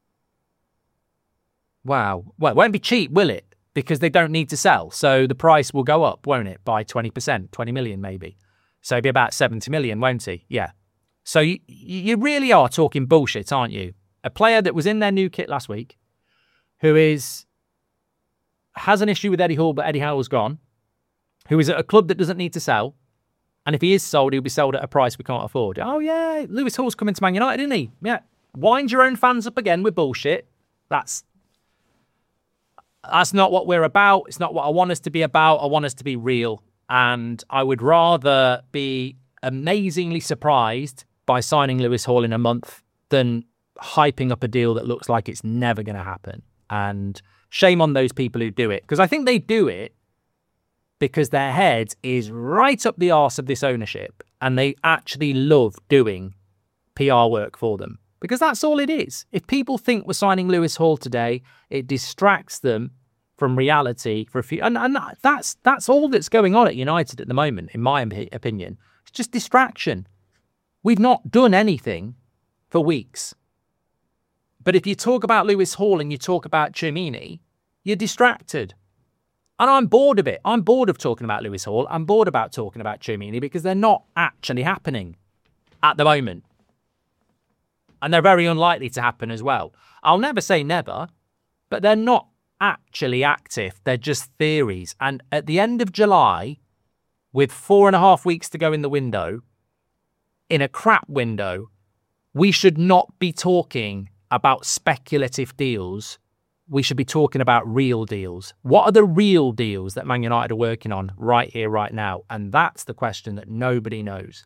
Wow. Well, it won't be cheap, will it? Because they don't need to sell. So the price will go up, won't it? By twenty percent, twenty million maybe. So it'll be about seventy million, won't he? Yeah. So you, you really are talking bullshit, aren't you? A player that was in their new kit last week, who is has an issue with Eddie Hall, but Eddie Howe's gone, who is at a club that doesn't need to sell, and if he is sold, he'll be sold at a price we can't afford. Oh yeah, Lewis Hall's coming to Man United, isn't he? Yeah. Wind your own fans up again with bullshit. That's That's not what we're about. It's not what I want us to be about. I want us to be real. And I would rather be amazingly surprised by signing Lewis Hall in a month than hyping up a deal that looks like it's never going to happen. And shame on those people who do it. Because I think they do it because their head is right up the arse of this ownership. And they actually love doing P R work for them. Because that's all it is. If people think we're signing Lewis Hall today, it distracts them from reality for a few. And, and that's that's all that's going on at United at the moment, in my opinion. It's just distraction. We've not done anything for weeks. But if you talk about Lewis Hall and you talk about Tchouaméni, you're distracted. And I'm bored of it. I'm bored of talking about Lewis Hall. I'm bored about talking about Tchouaméni because they're not actually happening at the moment. And they're very unlikely to happen as well. I'll never say never, but they're not actually active. They're just theories. And at the end of July, with four and a half weeks to go in the window, in a crap window, we should not be talking about speculative deals. We should be talking about real deals. What are the real deals that Man United are working on right here, right now? And that's the question that nobody knows.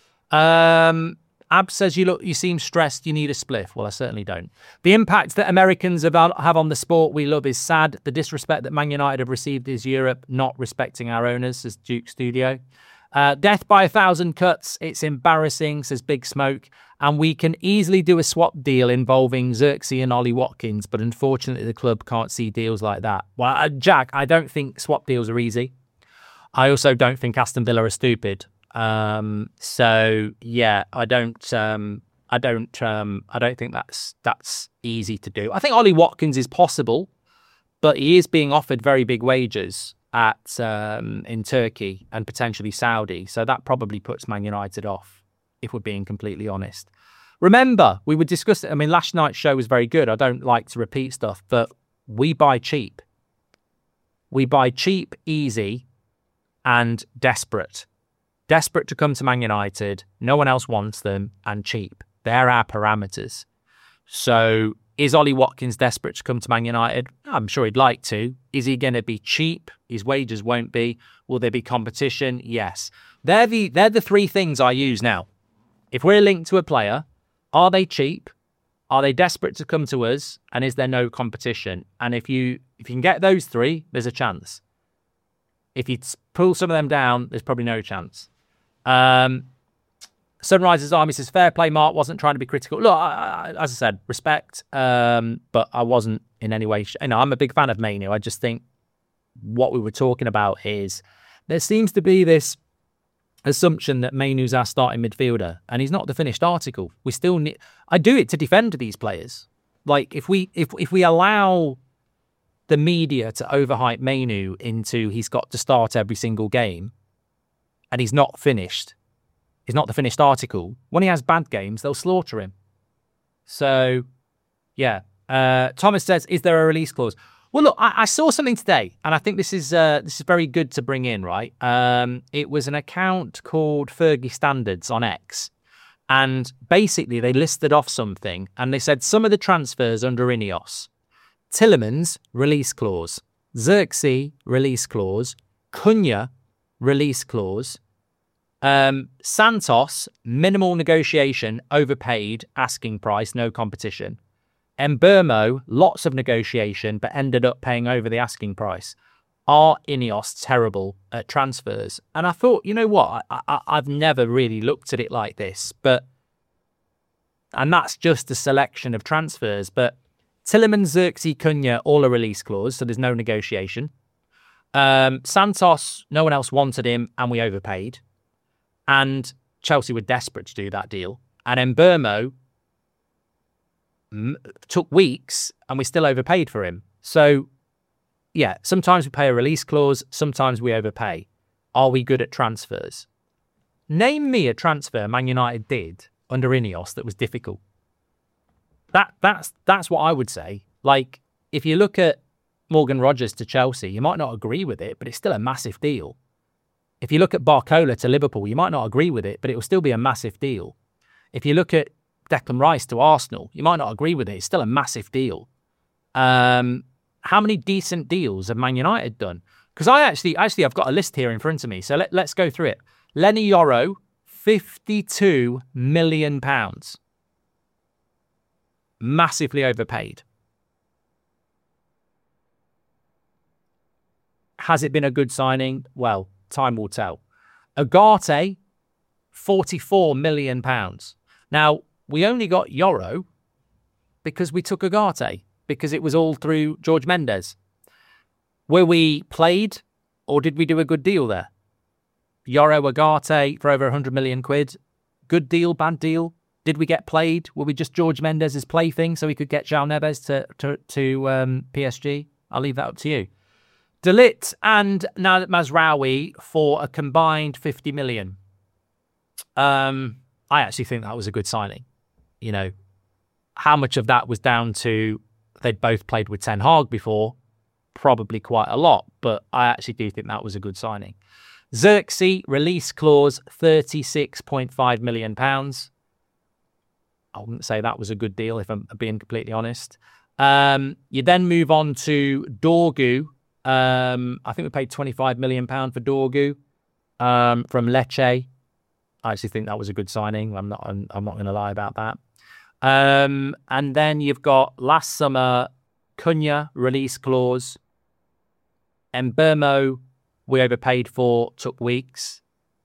Um, Ab says, you look, you seem stressed. You need a spliff. Well, I certainly don't. The impact that Americans have on the sport we love is sad. The disrespect that Man United have received is Europe not respecting our owners, says Duke Studio. Uh, death by a thousand cuts. It's embarrassing, says Big Smoke. And we can easily do a swap deal involving Xerxes and Ollie Watkins, but unfortunately the club can't see deals like that. Well, uh, Jack, I don't think swap deals are easy. I also don't think Aston Villa are stupid. Um, so yeah, I don't, um, I don't, um, I don't think that's that's easy to do. I think Ollie Watkins is possible, but he is being offered very big wages at um, in Turkey and potentially Saudi, so that probably puts Man United off, if we're being completely honest. Remember, we would discuss it. I mean, last night's show was very good. I don't like to repeat stuff, but we buy cheap. We buy cheap, easy, and desperate. Desperate to come to Man United. No one else wants them, and cheap. They're our parameters. So is Ollie Watkins desperate to come to Man United? I'm sure he'd like to. Is he going to be cheap? His wages won't be. Will there be competition? Yes. They're the, they're the three things I use now. If we're linked to a player, are they cheap? Are they desperate to come to us? And is there no competition? And if you if you can get those three, there's a chance. If you pull some of them down, there's probably no chance. Um, Sunrise's Army says, fair play, Mark. Wasn't trying to be critical. Look, I, I, as I said, respect. Um, but I wasn't in any way... You know, I'm a big fan of Mainoo. I just think what we were talking about is there seems to be this assumption that Mainoo's our starting midfielder, and he's not the finished article. We still need... I do it to defend these players. Like, if we if if we allow the media to overhype Mainoo into he's got to start every single game, and he's not finished, he's not the finished article, when he has bad games, they'll slaughter him. So, yeah. Uh, Thomas says, is there a release clause? Well, look, I, I saw something today, and I think this is uh, this is very good to bring in, right? Um, it was an account called Fergie Standards on X, and basically they listed off something, and they said some of the transfers under Ineos: Tielemans, release clause; Xerxes, release clause; Cunha, release clause; um, Santos, minimal negotiation, overpaid, asking price, no competition; Mbeumo, lots of negotiation, but ended up paying over the asking price. Are Ineos terrible at transfers? And I thought, you know what? I, I, I've never really looked at it like this, but and that's just a selection of transfers. But Tielemans, Xerxes, Cunha, all a release clause, so there's no negotiation. Um, Santos, no one else wanted him, and we overpaid. And Chelsea were desperate to do that deal. And Mbeumo took weeks and we still overpaid for him. So, yeah, sometimes we pay a release clause, sometimes we overpay. Are we good at transfers? Name me a transfer Man United did under Ineos that was difficult. That that's that's what I would say. Like, if you look at Morgan Rogers to Chelsea, you might not agree with it, but it's still a massive deal. If you look at Barcola to Liverpool, you might not agree with it, but it will still be a massive deal. If you look at Declan Rice to Arsenal, you might not agree with it. It's still a massive deal. Um, how many decent deals have Man United done? Because I actually, actually, I've got a list here in front of me. So let, let's go through it. Lenny Yoro, fifty-two million pounds. Massively overpaid. Has it been a good signing? Well, time will tell. Ugarte, forty-four million pounds. Now, we only got Yoro because we took Ugarte, because it was all through George Mendes. Were we played, or did we do a good deal there? Yoro, Ugarte for over one hundred million quid. Good deal, bad deal? Did we get played? Were we just George Mendes' plaything so we could get João Neves to, to, to um, P S G? I'll leave that up to you. De Ligt and Nader Mazraoui for a combined fifty million. Um, I actually think that was a good signing. You know, how much of that was down to they'd both played with Ten Hag before, probably quite a lot, but I actually do think that was a good signing. Xerxes, release clause, thirty-six point five million pounds. I wouldn't say that was a good deal, if I'm being completely honest. Um, you then move on to Dorgu. Um, I think we paid twenty-five million pounds for Dorgu um, from Lecce. I actually think that was a good signing. I'm not. I'm, I'm not going to lie about that. Um, and then you've got last summer Cunha release clause. Mbeumo we overpaid for, took weeks.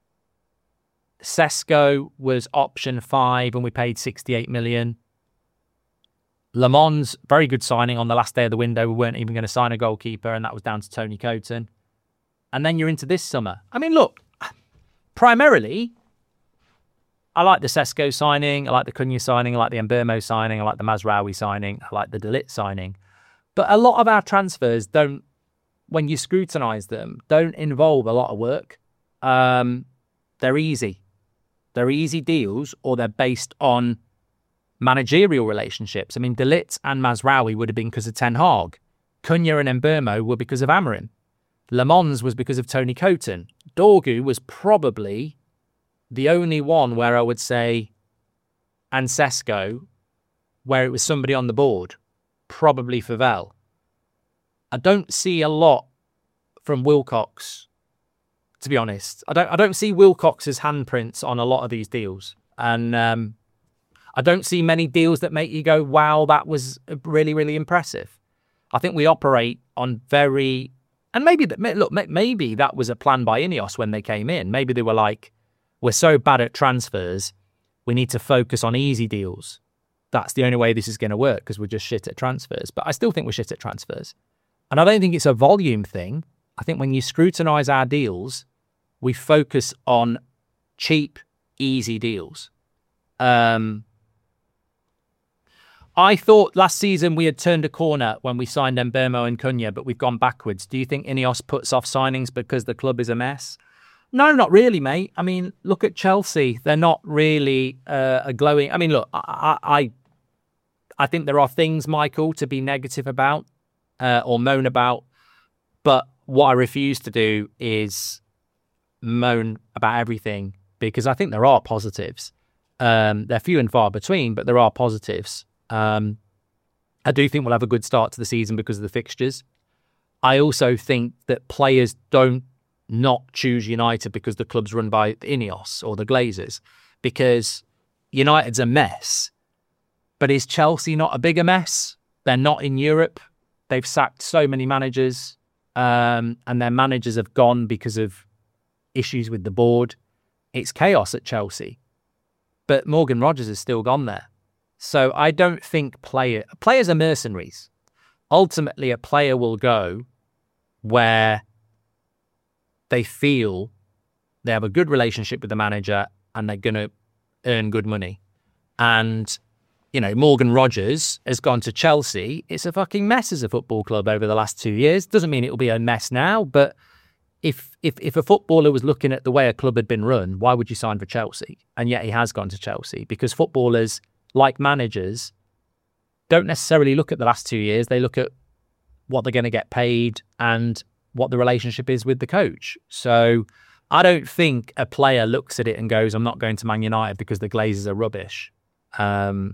Sesko was option five, and we paid sixty-eight million. Le Mans, very good signing on the last day of the window. We weren't even going to sign a goalkeeper, and that was down to Tony Coton. And then you're into this summer. I mean, look, primarily, I like the Sesko signing, I like the Cunha signing, I like the Mbeumo signing, I like the Mazraoui signing, I like the De Ligt signing. But a lot of our transfers don't, when you scrutinise them, don't involve a lot of work. Um, they're easy. They're easy deals, or they're based on managerial relationships. I mean, De Ligt and Mazraoui would have been because of Ten Hag. Cunha and Mbeumo were because of Amorim. Le Mans was because of Tony Coton. Dorgu was probably the only one where I would say, and Sesko, where it was somebody on the board, probably Favell. I don't see a lot from Wilcox, to be honest. I don't I don't see Wilcox's handprints on a lot of these deals. And um, I don't see many deals that make you go, wow, that was really, really impressive. I think we operate on very... And maybe, that look, maybe that was a plan by Ineos when they came in. Maybe they were like, we're so bad at transfers, we need to focus on easy deals. That's the only way this is going to work, because we're just shit at transfers. But I still think we're shit at transfers. And I don't think it's a volume thing. I think when you scrutinise our deals, we focus on cheap, easy deals. Um, I thought last season we had turned a corner when we signed Mbeumo and Cunha, but we've gone backwards. Do you think Ineos puts off signings because the club is a mess? No, not really, mate. I mean, look at Chelsea. They're not really uh, a glowing... I mean, look, I, I, I think there are things, Michael, to be negative about uh, or moan about. But what I refuse to do is moan about everything, because I think there are positives. Um, they're few and far between, but there are positives. Um, I do think we'll have a good start to the season because of the fixtures. I also think that players don't not choose United because the club's run by Ineos or the Glazers, because United's a mess. But is Chelsea not a bigger mess? They're not in Europe. They've sacked so many managers, um, and their managers have gone because of issues with the board. It's chaos at Chelsea. But Morgan Rogers has still gone there. So I don't think player, players are mercenaries. Ultimately, a player will go where they feel they have a good relationship with the manager and they're going to earn good money. And, you know, Morgan Rogers has gone to Chelsea. It's a fucking mess as a football club over the last two years. Doesn't mean it will be a mess now, but if if if a footballer was looking at the way a club had been run, why would you sign for Chelsea? And yet he has gone to Chelsea, because footballers, like managers, don't necessarily look at the last two years. They look at what they're going to get paid and what the relationship is with the coach. So I don't think a player looks at it and goes, I'm not going to Man United because the Glazers are rubbish. Um,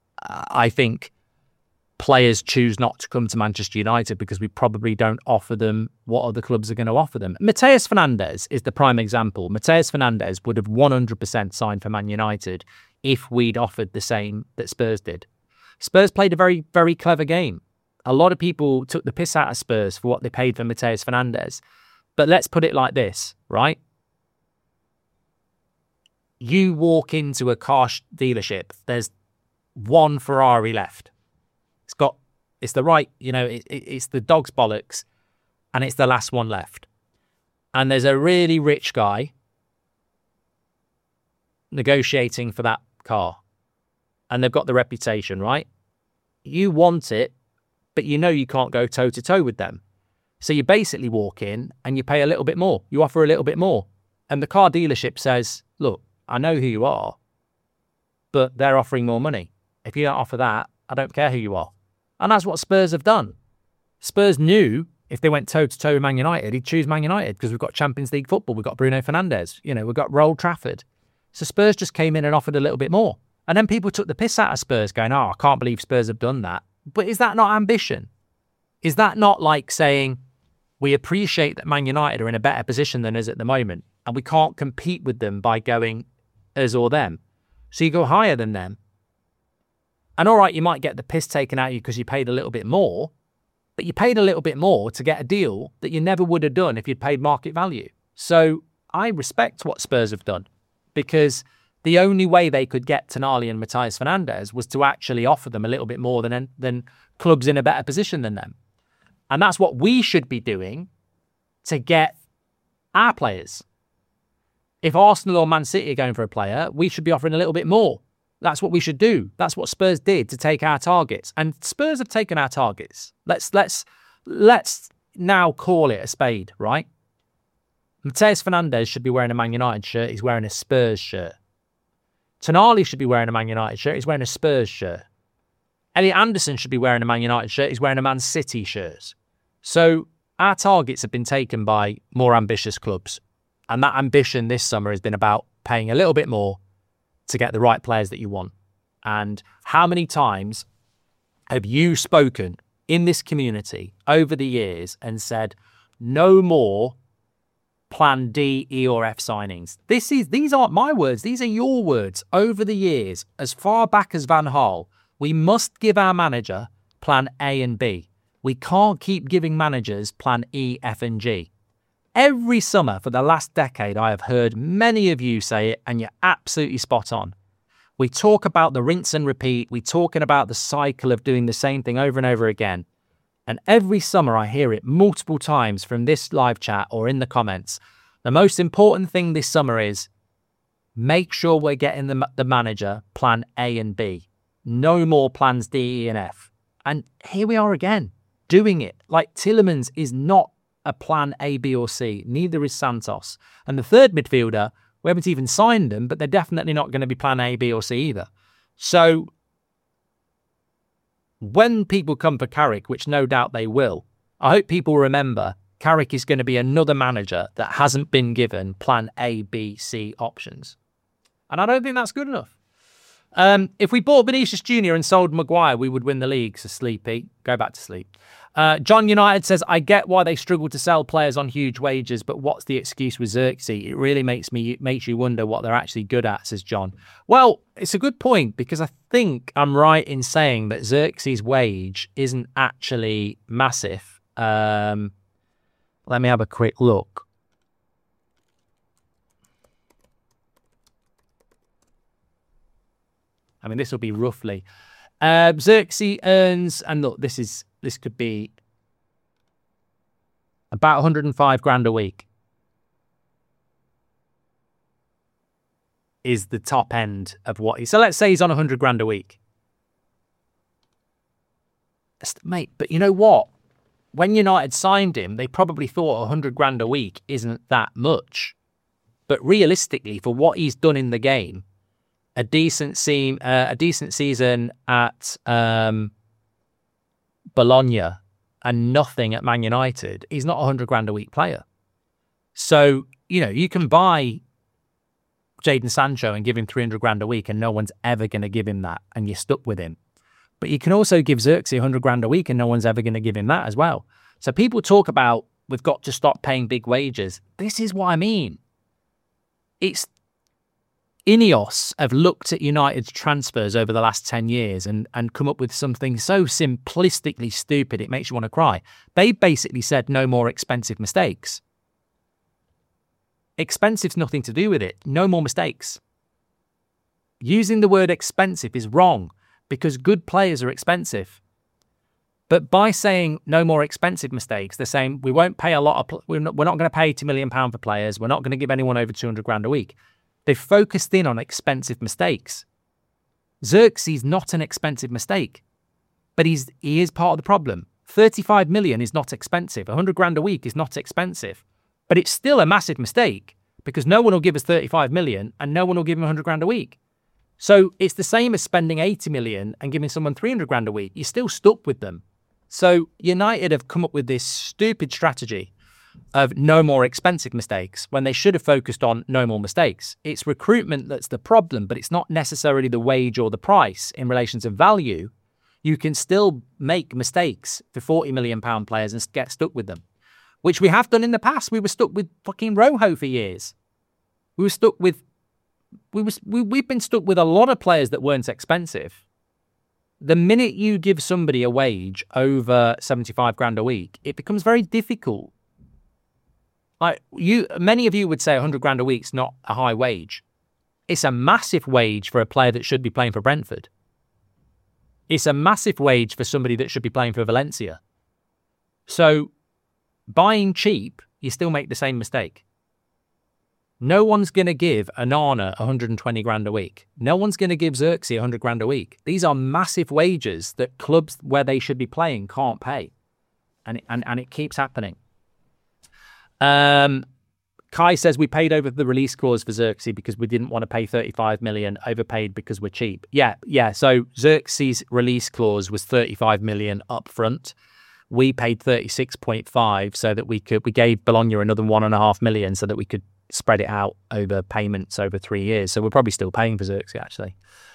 I think players choose not to come to Manchester United because we probably don't offer them what other clubs are going to offer them. Mateus Fernandes is the prime example. Mateus Fernandes would have one hundred percent signed for Man United if we'd offered the same that Spurs did. Spurs played a very, very clever game. A lot of people took the piss out of Spurs for what they paid for Mateus Fernandes. But let's put it like this, right? You walk into a car dealership, there's one Ferrari left. It's got, it's the right, you know, it, it, it's the dog's bollocks, and it's the last one left. And there's a really rich guy negotiating for that car. And they've got the reputation, right? You want it, but you know you can't go toe-to-toe with them. So you basically walk in and you pay a little bit more. You offer a little bit more. And the car dealership says, look, I know who you are, but they're offering more money. If you don't offer that, I don't care who you are. And that's what Spurs have done. Spurs knew if they went toe-to-toe with Man United, he'd choose Man United because we've got Champions League football, we've got Bruno Fernandes, you know, we've got Old Trafford. So Spurs just came in and offered a little bit more. And then people took the piss out of Spurs going, oh, I can't believe Spurs have done that. But is that not ambition? Is that not like saying, we appreciate that Man United are in a better position than us at the moment, and we can't compete with them by going us or them. So you go higher than them. And all right, you might get the piss taken out of you because you paid a little bit more, but you paid a little bit more to get a deal that you never would have done if you'd paid market value. So I respect what Spurs have done, because the only way they could get Tonali and Matthias Fernandes was to actually offer them a little bit more than, than clubs in a better position than them. And that's what we should be doing to get our players. If Arsenal or Man City are going for a player, we should be offering a little bit more. That's what we should do. That's what Spurs did to take our targets. And Spurs have taken our targets. Let's let's let's now call it a spade, right? Matthias Fernandes should be wearing a Man United shirt. He's wearing a Spurs shirt. Tonali should be wearing a Man United shirt. He's wearing a Spurs shirt. Elliot Anderson should be wearing a Man United shirt. He's wearing a Man City shirt. So our targets have been taken by more ambitious clubs. And that ambition this summer has been about paying a little bit more to get the right players that you want. And how many times have you spoken in this community over the years and said, no more plan D, E or F signings? This is, these aren't my words. These are your words. Over the years, as far back as Van Gaal, we must give our manager plan A and B. We can't keep giving managers plan E, F and G. Every summer for the last decade, I have heard many of you say it, and you're absolutely spot on. We talk about the rinse and repeat. We're talking about the cycle of doing the same thing over and over again. And every summer I hear it multiple times from this live chat or in the comments. The most important thing this summer is make sure we're getting the, the manager plan A and B. No more plans D, E and F. And here we are again, doing it. Like Tielemans is not a plan A, B or C. Neither is Santos. And the third midfielder, we haven't even signed them, but they're definitely not going to be plan A, B or C either. So when people come for Carrick, which no doubt they will, I hope people remember Carrick is going to be another manager that hasn't been given plan A, B, C options. And I don't think that's good enough. Um, if we bought Vinicius Junior and sold Maguire, we would win the league. So sleepy. Go back to sleep. Uh, John United says, I get why they struggle to sell players on huge wages, but what's the excuse with Xerxes? It really makes me makes you wonder what they're actually good at, says John. Well, it's a good point, because I think I'm right in saying that Xerxes' wage isn't actually massive. Um, let me have a quick look. I mean, this will be roughly. Uh, Xerxes earns, and look, this is this could be about one hundred five grand a week. Is the top end of what he. So let's say he's on one hundred grand a week. Mate, but you know what? When United signed him, they probably thought one hundred grand a week isn't that much. But realistically, for what he's done in the game, a decent se- uh, a decent season at um, Bologna and nothing at Man United, he's not a hundred grand a week player. So, you know, you can buy Jadon Sancho and give him three hundred grand a week and no one's ever going to give him that and you're stuck with him. But you can also give Xerxes one hundred grand a week and no one's ever going to give him that as well. So people talk about, we've got to stop paying big wages. This is what I mean. It's Ineos have looked at United's transfers over the last ten years and, and come up with something so simplistically stupid it makes you want to cry. They basically said no more expensive mistakes. Expensive's nothing to do with it. No more mistakes. Using the word expensive is wrong because good players are expensive. But by saying no more expensive mistakes, they're saying we won't pay a lot of, we're not, we're not going to pay two million pounds for players. We're not going to give anyone over two hundred grand a week. They've focused in on expensive mistakes. Xerxes is not an expensive mistake, but he's he is part of the problem. thirty-five million is not expensive. one hundred grand a week is not expensive, but it's still a massive mistake because no one will give us thirty-five million and no one will give him one hundred grand a week. So it's the same as spending eighty million and giving someone three hundred grand a week. You're still stuck with them. So United have come up with this stupid strategy of no more expensive mistakes when they should have focused on no more mistakes. It's recruitment that's the problem, but it's not necessarily the wage or the price in relation to value. You can still make mistakes for forty million pound players and get stuck with them, which we have done in the past. We were stuck with fucking Rojo for years. We were stuck with, we was we, we've been stuck with a lot of players that weren't expensive. The minute you give somebody a wage over seventy-five grand a week, it becomes very difficult. Like you, many of you would say one hundred grand a week's not a high wage. It's a massive wage for a player that should be playing for Brentford. It's a massive wage for somebody that should be playing for Valencia. So buying cheap, you still make the same mistake. No one's going to give Onana one hundred twenty grand a week. No one's going to give Xerxes one hundred grand a week. These are massive wages that clubs where they should be playing can't pay. And, and, and it keeps happening. Um, Kai says we paid over the release clause for Xerxes because we didn't want to pay thirty-five million, overpaid because we're cheap. Yeah, yeah. So Xerxes' release clause was thirty-five million up front. We paid thirty-six point five so that we could, we gave Bologna another one and a half million so that we could spread it out over payments over three years. So we're probably still paying for Xerxes, actually.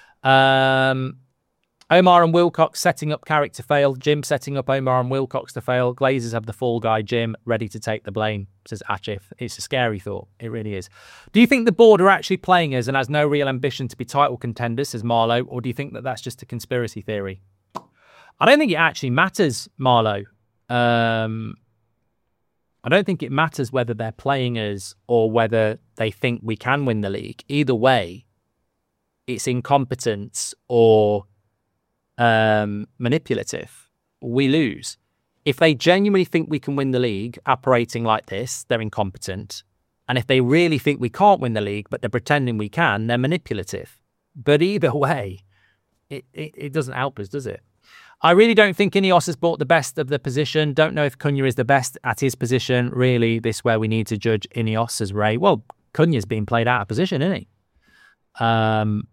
Um, Omar and Wilcox setting up Carrick to fail. Jim setting up Omar and Wilcox to fail. Glazers have the fall guy, Jim, ready to take the blame, says Achif. It's a scary thought. It really is. Do you think the board are actually playing us and has no real ambition to be title contenders, says Marlow, or do you think that that's just a conspiracy theory? I don't think it actually matters, Marlow. Um, I don't think it matters whether they're playing us or whether they think we can win the league. Either way, it's incompetence or um, manipulative. We lose. If they genuinely think we can win the league operating like this, they're incompetent. And if they really think we can't win the league, but they're pretending we can, they're manipulative. But either way, it, it, it doesn't help us, does it? I really don't think Ineos has bought the best of the position. Don't know if Cunha is the best at his position. Really, this is where we need to judge Ineos as Ray. Well, Cunha's been played out of position, isn't he? Um,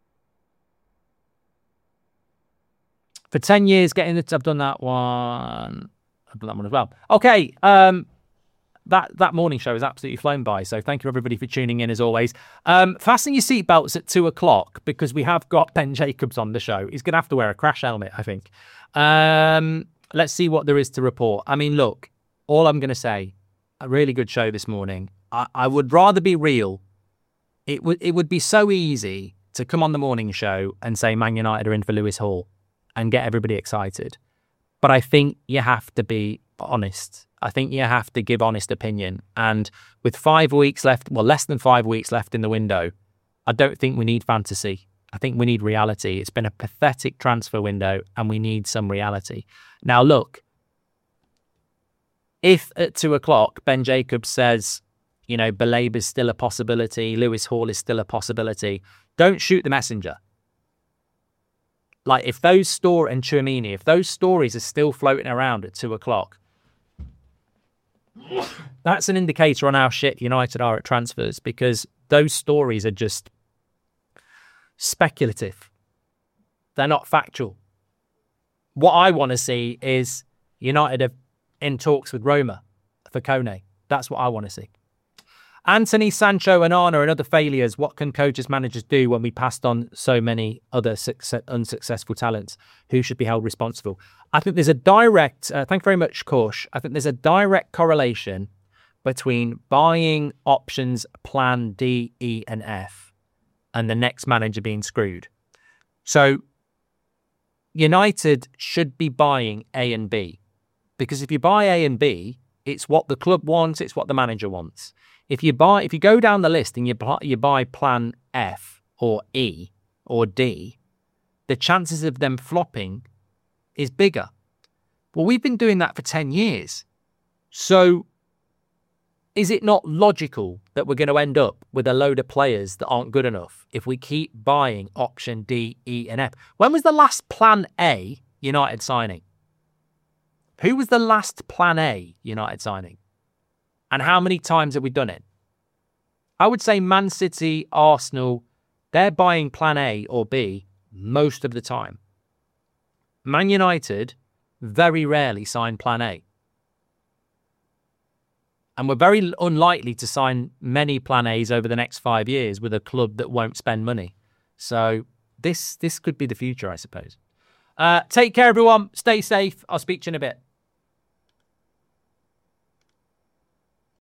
for ten years, getting the... I've done that one. I've done that one as well. Okay. Um, that, that morning show has absolutely flown by. So thank you, everybody, for tuning in, as always. Um, fasten your seatbelts at two o'clock because we have got Ben Jacobs on the show. He's going to have to wear a crash helmet, I think. Um, let's see what there is to report. I mean, look, all I'm going to say, a really good show this morning. I, I would rather be real. It would it would be so easy to come on the morning show and say Man United are in for Lewis Hall and get everybody excited. But I think you have to be honest. I think you have to give honest opinion. And with five weeks left, well, less than five weeks left in the window, I don't think we need fantasy. I think we need reality. It's been a pathetic transfer window and we need some reality. Now, look, if at two o'clock Ben Jacobs says, you know, Baleba is still a possibility, Lewis Hall is still a possibility, don't shoot the messenger. Like if those stories, and Tchouameni, if those stories are still floating around at two o'clock, that's an indicator on how shit United are at transfers because those stories are just speculative. They're not factual. What I want to see is United are in talks with Roma for Kone. That's what I want to see. Anthony, Sancho and Onana and other failures. What can coaches, managers do when we passed on so many other success, unsuccessful talents? Who should be held responsible? I think there's a direct, uh, thank you very much, Korsh. I think there's a direct correlation between buying options plan D, E and F and the next manager being screwed. So United should be buying A and B because if you buy A and B, it's what the club wants, it's what the manager wants. If you buy, if you go down the list and you buy, you buy plan F or E or D, the chances of them flopping is bigger. Well, we've been doing that for ten years. So is it not logical that we're going to end up with a load of players that aren't good enough if we keep buying option D, E and F? When was the last plan A United signing? Who was the last plan A United signing? And how many times have we done it? I would say Man City, Arsenal, They're buying plan A or B most of the time. Man United very rarely sign plan A. And we're very unlikely to sign many plan A's over the next five years with a club that won't spend money. So this this could be the future, I suppose. Uh, take care, everyone. Stay safe. I'll speak to you in a bit.